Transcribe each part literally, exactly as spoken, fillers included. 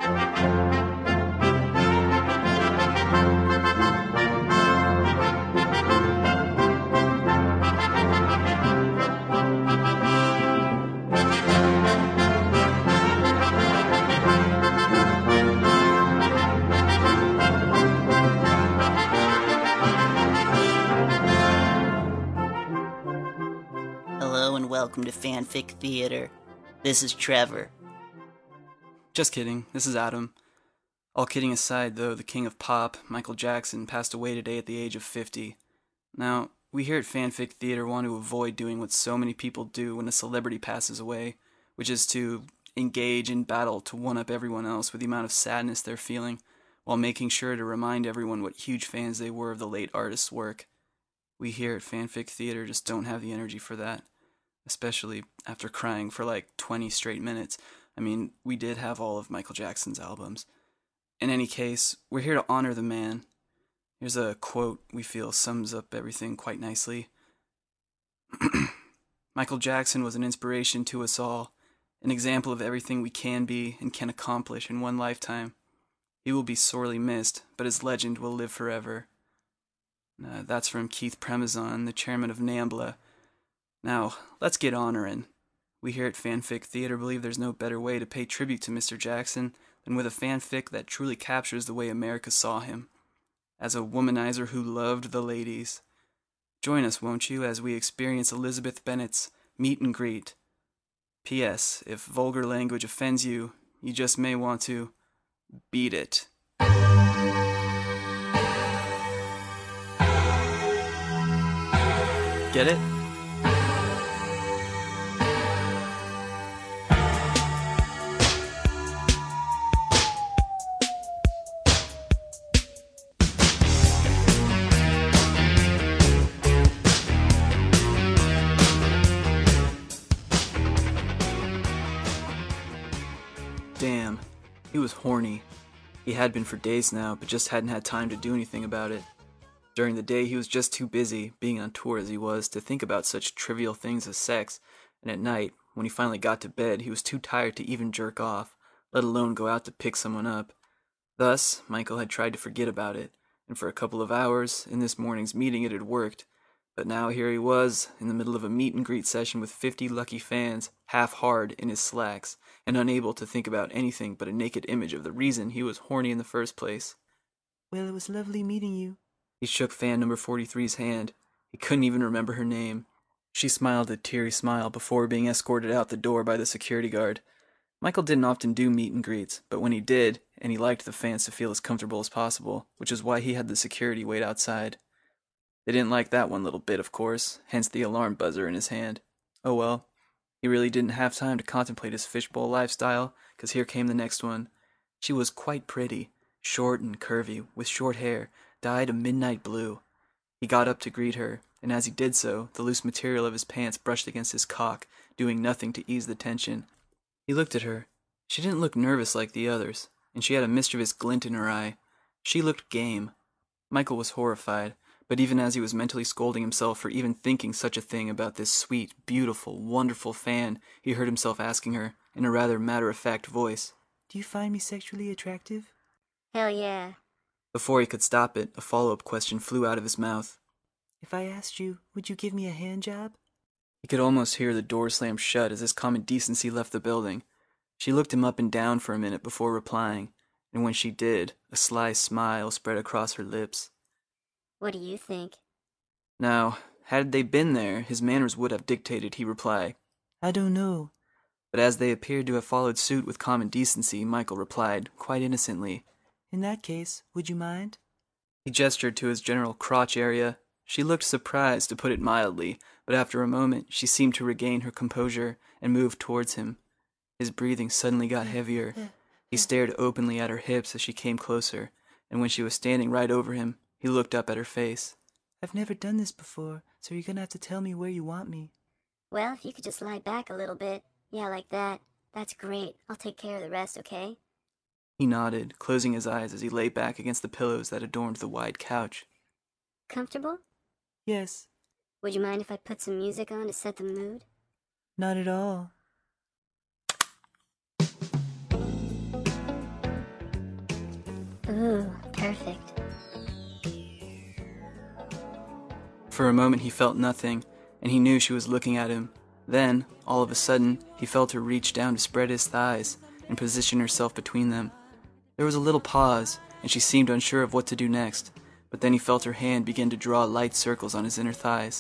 Hello and welcome to Fanfic Theater. This is Trevor. Just kidding, this is Adam. All kidding aside, though, the king of pop, Michael Jackson, passed away today at the age of fifty. Now, we here at Fanfic Theater want to avoid doing what so many people do when a celebrity passes away, which is to engage in battle to one-up everyone else with the amount of sadness they're feeling, while making sure to remind everyone what huge fans they were of the late artist's work. We here at Fanfic Theater just don't have the energy for that, especially after crying for like twenty straight minutes. I mean, we did have all of Michael Jackson's albums. In any case, we're here to honor the man. Here's a quote we feel sums up everything quite nicely. Michael Jackson was an inspiration to us all, an example of everything we can be and can accomplish in one lifetime. He will be sorely missed, but his legend will live forever. Uh, that's from Keith Premazon, the chairman of NAMBLA. Now, let's get honoring. We here at Fanfic Theater believe there's no better way to pay tribute to Mister Jackson than with a fanfic that truly captures the way America saw him, as a womanizer who loved the ladies. Join us, won't you, as we experience Elizabeth Bennet's meet and greet. P S. If vulgar language offends you, you just may want to beat it. Get it? Damn, he was horny. He had been for days now, but just hadn't had time to do anything about it. During the day, he was just too busy, being on tour as he was, to think about such trivial things as sex, and at night, when he finally got to bed, he was too tired to even jerk off, let alone go out to pick someone up. Thus, Michael had tried to forget about it, and for a couple of hours, in this morning's meeting, it had worked. But now here he was, in the middle of a meet and greet session with fifty lucky fans, half hard in his slacks, and unable to think about anything but a naked image of the reason he was horny in the first place. Well, it was lovely meeting you. He shook fan number forty-three's hand. He couldn't even remember her name. She smiled a teary smile before being escorted out the door by the security guard. Michael didn't often do meet and greets, but when he did, and he liked the fans to feel as comfortable as possible, which is why he had the security wait outside. They didn't like that one little bit, of course, hence the alarm buzzer in his hand. Oh well. He really didn't have time to contemplate his fishbowl lifestyle, because here came the next one. She was quite pretty, short and curvy, with short hair, dyed a midnight blue. He got up to greet her, and as he did so, the loose material of his pants brushed against his cock, doing nothing to ease the tension. He looked at her. She didn't look nervous like the others, and she had a mischievous glint in her eye. She looked game. Michael was horrified, but even as he was mentally scolding himself for even thinking such a thing about this sweet, beautiful, wonderful fan, he heard himself asking her, in a rather matter-of-fact voice, "Do you find me sexually attractive?" Hell yeah. Before he could stop it, a follow-up question flew out of his mouth. "If I asked you, would you give me a hand job?" He could almost hear the door slam shut as his common decency left the building. She looked him up and down for a minute before replying, and when she did, a sly smile spread across her lips. What do you think? Now, had they been there, his manners would have dictated he reply. "I don't know." But as they appeared to have followed suit with common decency, Michael replied, quite innocently, "In that case, would you mind?" He gestured to his general crotch area. She looked surprised, to put it mildly, but after a moment she seemed to regain her composure and moved towards him. His breathing suddenly got heavier. He stared openly at her hips as she came closer, and when she was standing right over him, he looked up at her face. "I've never done this before, so you're gonna have to tell me where you want me." Well, if you could just lie back a little bit. Yeah, like that. That's great. I'll take care of the rest, okay? He nodded, closing his eyes as he lay back against the pillows that adorned the wide couch. Comfortable? "Yes." Would you mind if I put some music on to set the mood? "Not at all." Ooh, perfect. For a moment he felt nothing, and he knew she was looking at him. Then, all of a sudden, he felt her reach down to spread his thighs and position herself between them. There was a little pause, and she seemed unsure of what to do next, but then he felt her hand begin to draw light circles on his inner thighs.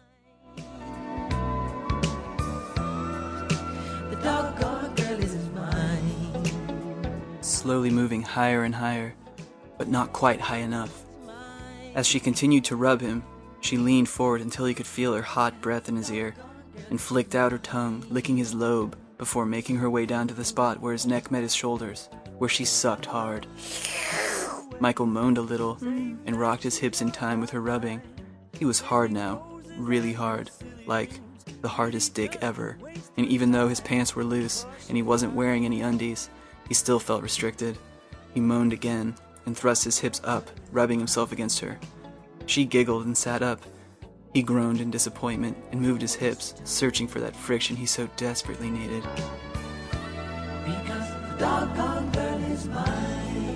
The doggone girl is mine. Slowly moving higher and higher, but not quite high enough. As she continued to rub him, she leaned forward until he could feel her hot breath in his ear, and flicked out her tongue, licking his lobe, before making her way down to the spot where his neck met his shoulders, where she sucked hard. Michael moaned a little, and rocked his hips in time with her rubbing. He was hard now, really hard, like the hardest dick ever, and even though his pants were loose, and he wasn't wearing any undies, he still felt restricted. He moaned again, and thrust his hips up, rubbing himself against her. She giggled and sat up. He groaned in disappointment and moved his hips, searching for that friction he so desperately needed. Because the doggone girl is mine.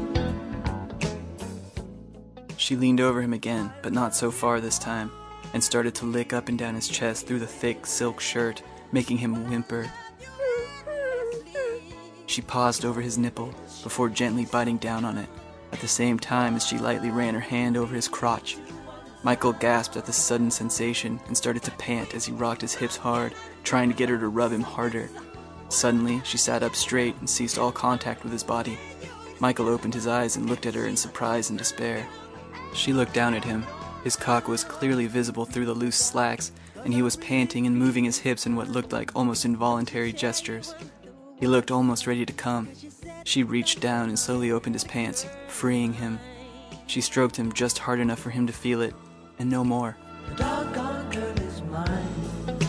She leaned over him again, but not so far this time, and started to lick up and down his chest through the thick silk shirt, making him whimper. She paused over his nipple before gently biting down on it, at the same time as she lightly ran her hand over his crotch. Michael gasped at the sudden sensation and started to pant as he rocked his hips hard, trying to get her to rub him harder. Suddenly, she sat up straight and ceased all contact with his body. Michael opened his eyes and looked at her in surprise and despair. She looked down at him. His cock was clearly visible through the loose slacks, and he was panting and moving his hips in what looked like almost involuntary gestures. He looked almost ready to come. She reached down and slowly opened his pants, freeing him. She stroked him just hard enough for him to feel it, and no more. The doggone girl is mine.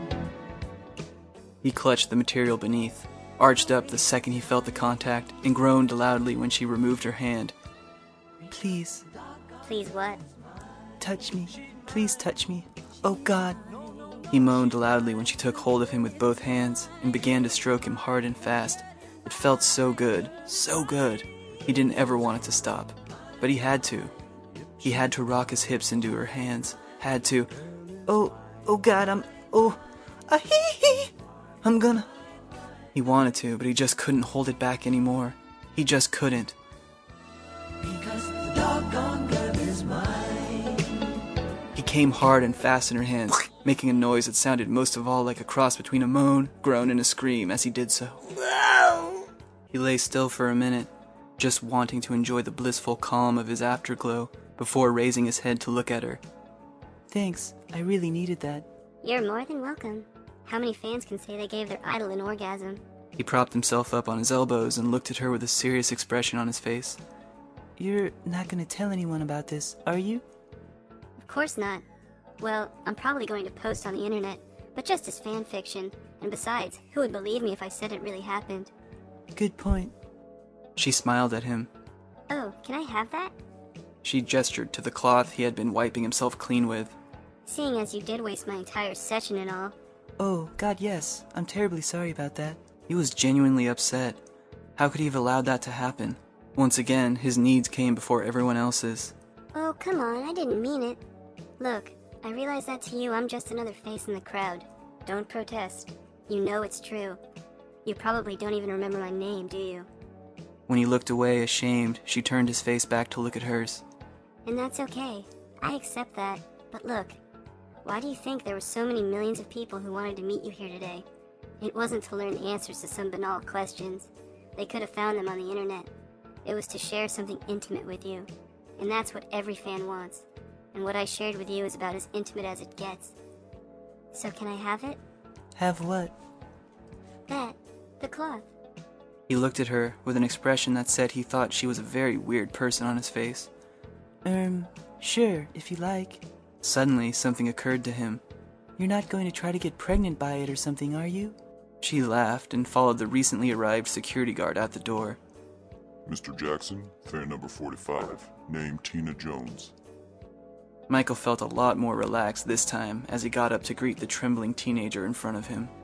He clutched the material beneath, arched up the second he felt the contact, and groaned loudly when she removed her hand. Please, Please what? touch me. Please touch me. Oh God. He moaned loudly when she took hold of him with both hands and began to stroke him hard and fast. It felt so good, so good. He didn't ever want it to stop, but he had to. He had to rock his hips into her hands, had to. Oh, oh God, I'm, oh, ah, hee hee. I'm gonna. He wanted to, but he just couldn't hold it back anymore. He just couldn't. Because the doggone girl is mine. He came hard and fast in her hands, making a noise that sounded most of all like a cross between a moan, groan, and a scream as he did so. He lay still for a minute, just wanting to enjoy the blissful calm of his afterglow before raising his head to look at her. Thanks, I really needed that. You're more than welcome. How many fans can say they gave their idol an orgasm? He propped himself up on his elbows and looked at her with a serious expression on his face. You're not gonna tell anyone about this, are you? Of course not. Well, I'm probably going to post on the internet, but just as fan fiction. And besides, who would believe me if I said it really happened? Good point. She smiled at him. Oh, can I have that? She gestured to the cloth he had been wiping himself clean with. Seeing as you did waste my entire session and all. Oh, God, yes. I'm terribly sorry about that. He was genuinely upset. How could he have allowed that to happen? Once again, his needs came before everyone else's. Oh, come on, I didn't mean it. Look, I realize that to you I'm just another face in the crowd. Don't protest. You know it's true. You probably don't even remember my name, do you? When he looked away, ashamed, she turned his face back to look at hers. And that's okay. I accept that. But look, why do you think there were so many millions of people who wanted to meet you here today? It wasn't to learn the answers to some banal questions. They could have found them on the internet. It was to share something intimate with you. And that's what every fan wants. And what I shared with you is about as intimate as it gets. So can I have it? Have what? That. The cloth. He looked at her with an expression that said he thought she was a very weird person on his face. Um, sure, if you like. Suddenly, something occurred to him. You're not going to try to get pregnant by it or something, are you? She laughed and followed the recently arrived security guard out the door. Mister Jackson, fan number forty-five, name Tina Jones. Michael felt a lot more relaxed this time as he got up to greet the trembling teenager in front of him.